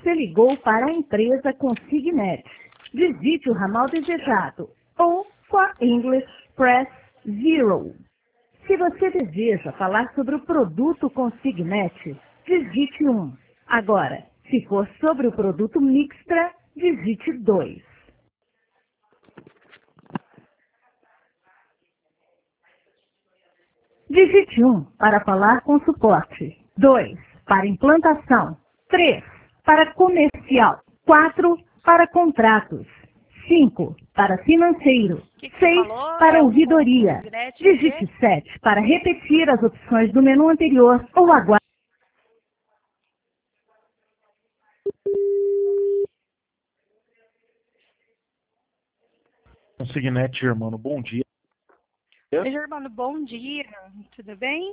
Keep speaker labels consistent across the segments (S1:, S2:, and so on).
S1: Você ligou para a empresa Consignet. Digite o ramal desejado. Ou, for English, press 0. Se você deseja falar sobre o produto Consignet, digite 1. Agora, se for sobre o produto Mixtra, digite 2. Digite 1 para falar com suporte. 2 para implantação. 3 para comercial. 4 para contratos. 5 para financeiro.
S2: Que você
S1: 6
S2: falou?
S1: para
S2: É o
S1: ouvidoria.
S2: Consignet,
S1: Digite
S2: quê?
S1: 7 para repetir as opções do menu anterior ou aguarde.
S3: Consignet, Germano, bom dia.
S2: Oi, Germano, bom dia. Tudo bem?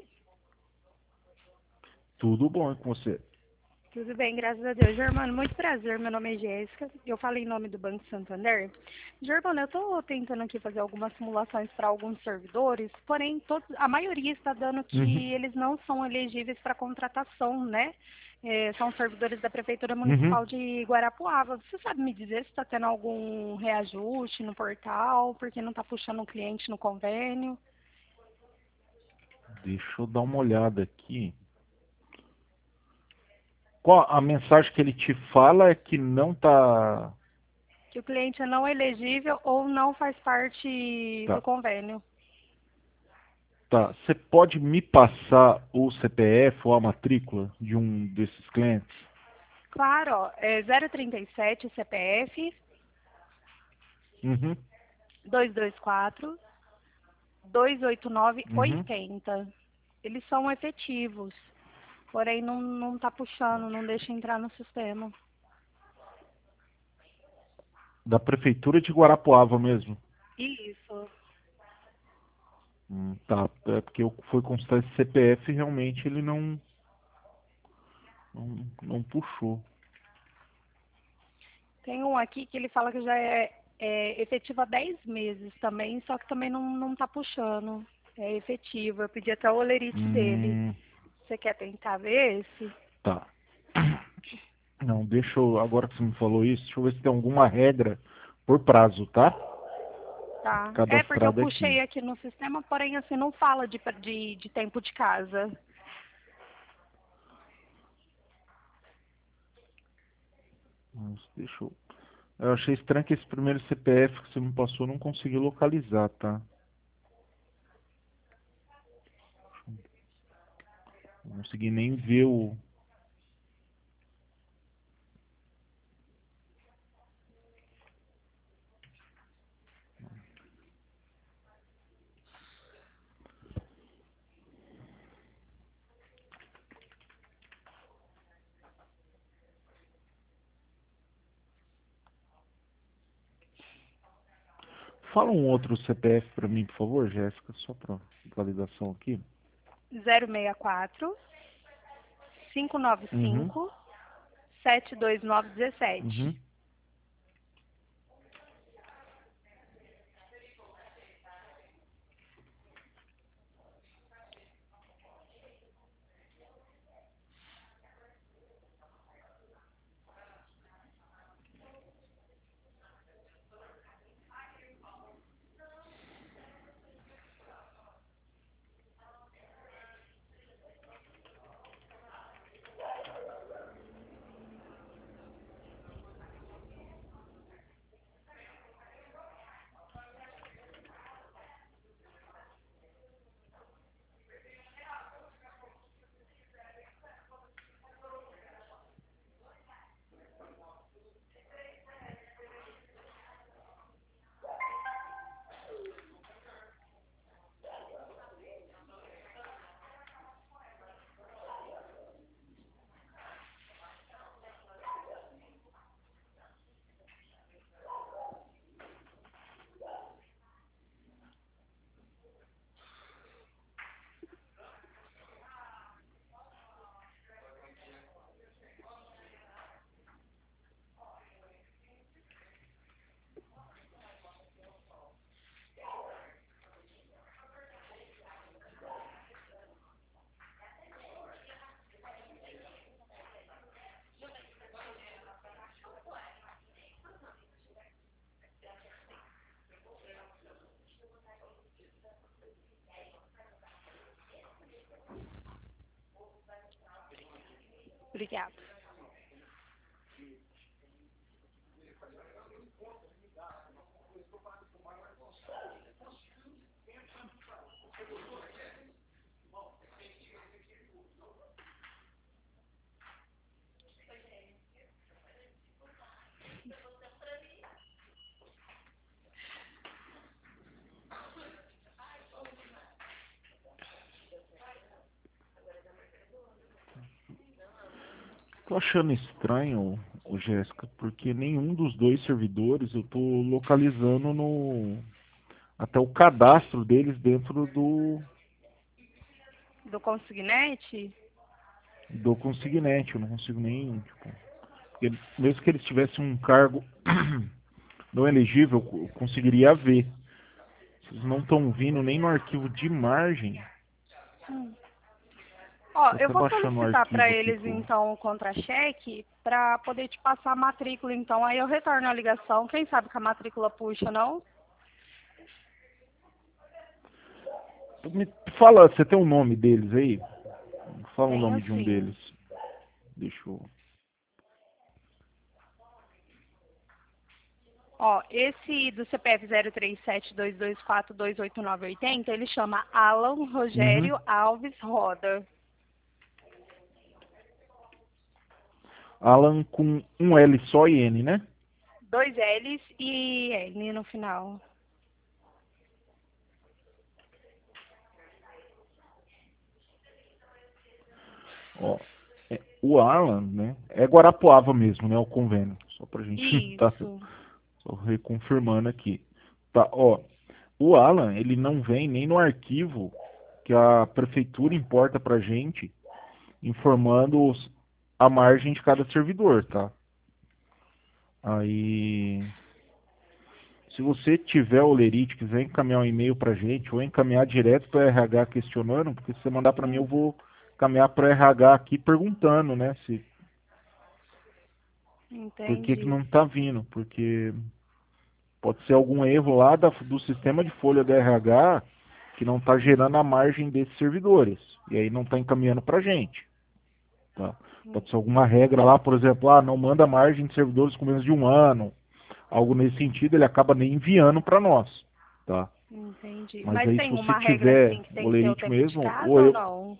S3: Tudo bom e com você?
S2: Tudo bem, graças a Deus. Germano, muito prazer. Meu nome é Jéssica. Eu falo em nome do Banco Santander. Germano, eu estou tentando aqui fazer algumas simulações para alguns servidores, porém a maioria está dando que eles não são elegíveis para contratação, né? São servidores da Prefeitura Municipal de Guarapuava. Você sabe me dizer se está tendo algum reajuste no portal, porque não está puxando o cliente no convênio?
S3: Deixa eu dar uma olhada aqui. Qual a mensagem que ele te fala é que não tá...
S2: Que o cliente é não elegível ou não faz parte do
S3: Tá,
S2: convênio.
S3: tá. Você pode me passar o CPF ou a matrícula de um desses clientes?
S2: Claro, ó, é 037 CPF
S3: Uhum,
S2: 224 289
S3: uhum.
S2: 80. Eles são efetivos, porém não tá puxando, não deixa entrar no sistema.
S3: Da Prefeitura de Guarapuava mesmo.
S2: Isso.
S3: Tá, é porque eu fui consultar esse CPF e realmente ele não puxou.
S2: Tem um aqui que ele fala que já é efetivo há 10 meses também, só que também não tá puxando. É efetivo. Eu pedi até o olerite dele.
S3: Hum,
S2: Você quer tentar ver esse?
S3: tá. Não, deixa eu, agora que você me falou isso, deixa eu ver se tem alguma regra por prazo, tá?
S2: Tá. É porque eu
S3: Cadastrado aqui.
S2: puxei aqui no sistema, porém assim não fala de tempo de casa.
S3: Mas deixa eu achei estranho que esse primeiro CPF que você me passou eu não consegui localizar, tá? Não consegui nem ver o... Fala um outro CPF pra mim, por favor, Jéssica, só pra validação aqui.
S2: 064
S3: Uhum,
S2: 595 72917.
S3: uhum.
S2: Obrigada.
S3: Tô achando estranho, ô Jéssica, porque nenhum dos dois servidores eu tô localizando até o cadastro deles dentro
S2: Do Consignet?
S3: do Consignet. Eu não consigo nem, tipo, mesmo que eles tivessem um cargo não elegível, eu conseguiria ver. Vocês não estão vindo nem no arquivo de margem.
S2: Ó,
S3: Tô
S2: eu
S3: até
S2: vou
S3: baixando o
S2: solicitar para
S3: arquivo aqui
S2: eles, então, o contra-cheque para poder te passar a matrícula, então. Aí eu retorno a ligação. Quem sabe que a matrícula puxa, não?
S3: Me fala, você tem o nome deles aí? Fala o
S2: Tenho
S3: nome de um
S2: sim.
S3: deles. Deixa eu...
S2: Ó, esse do CPF 03722428980, ele chama Alan
S3: Uhum.
S2: Rogério Alves Roda.
S3: Alan com um L só e N, né?
S2: 2 L's e N no final.
S3: Ó, o Alan, né? É Guarapuava mesmo, né? O convênio. Só pra gente tá
S2: Isso.
S3: só reconfirmando aqui. Tá, ó. O Alan, ele não vem nem no arquivo que a prefeitura importa pra gente, informando a margem de cada servidor, tá? Aí, se você tiver o Lerite, quiser encaminhar um e-mail pra gente, ou encaminhar direto para RH questionando, porque se você mandar para mim, eu vou encaminhar para RH aqui perguntando, né, se por que
S2: Entendi.
S3: não tá vindo, porque pode ser algum erro lá do sistema de folha do RH que não tá gerando a margem desses servidores, e aí não tá encaminhando pra gente, tá? Pode ser alguma regra lá, por exemplo, não manda margem de servidores com menos de um ano, algo nesse sentido, ele acaba nem enviando para nós, tá?
S2: Entendi.
S3: Mas
S2: Mas
S3: aí se
S2: tem
S3: você
S2: uma regra
S3: tiver
S2: assim que
S3: o
S2: tem que ter o
S3: Lerite
S2: tempo de
S3: mesmo, ou
S2: casa ou
S3: eu,
S2: não?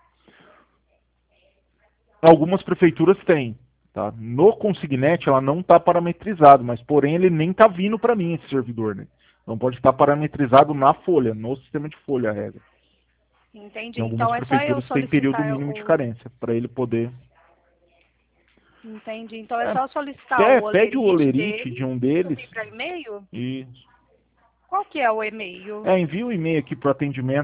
S3: algumas prefeituras têm, tá? No Consignet ela não está parametrizado, mas porém ele nem está vindo para mim esse servidor, né? Então pode estar parametrizado na folha, no sistema de folha a regra.
S2: Entendi.
S3: Tem algumas
S2: Então é só eu
S3: prefeituras que têm período
S2: solicitar
S3: mínimo de
S2: o.
S3: carência para ele poder.
S2: Entendi. Então é
S3: É,
S2: só solicitar o
S3: pede o
S2: olerite
S3: olerite de
S2: dele,
S3: um deles
S2: subir para e-mail?
S3: e
S2: Qual que é o e-mail?
S3: envia um e-mail aqui para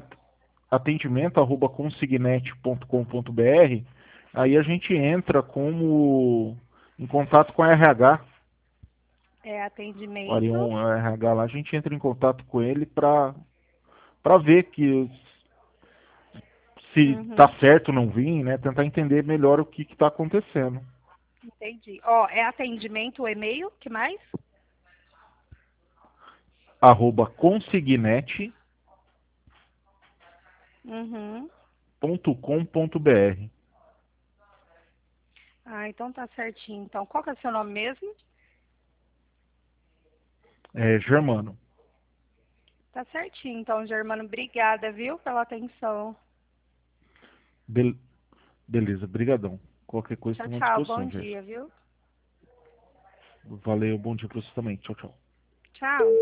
S3: atendimento@consignet.com.br. Aí a gente entra como em contato com a RH.
S2: É
S3: O
S2: atendimento.
S3: Arion, a RH lá, a gente entra em contato com ele para ver que se tá
S2: Uhum.
S3: certo ou não vir, né? Tentar entender melhor o que está acontecendo.
S2: Entendi. Ó, é atendimento o e-mail, que mais?
S3: @consignet.com.br.
S2: Uhum. Ah, então tá certinho. Então, qual que é o seu nome mesmo?
S3: É, Germano.
S2: Tá certinho. Então, Germano, obrigada, viu, pela atenção.
S3: Bel- Beleza, brigadão. Qualquer coisa
S2: Tchau,
S3: estamos à
S2: tchau. Bom
S3: disposição,
S2: dia,
S3: Jéssica.
S2: viu?
S3: Valeu, bom dia para você também. Tchau, tchau.
S2: Tchau.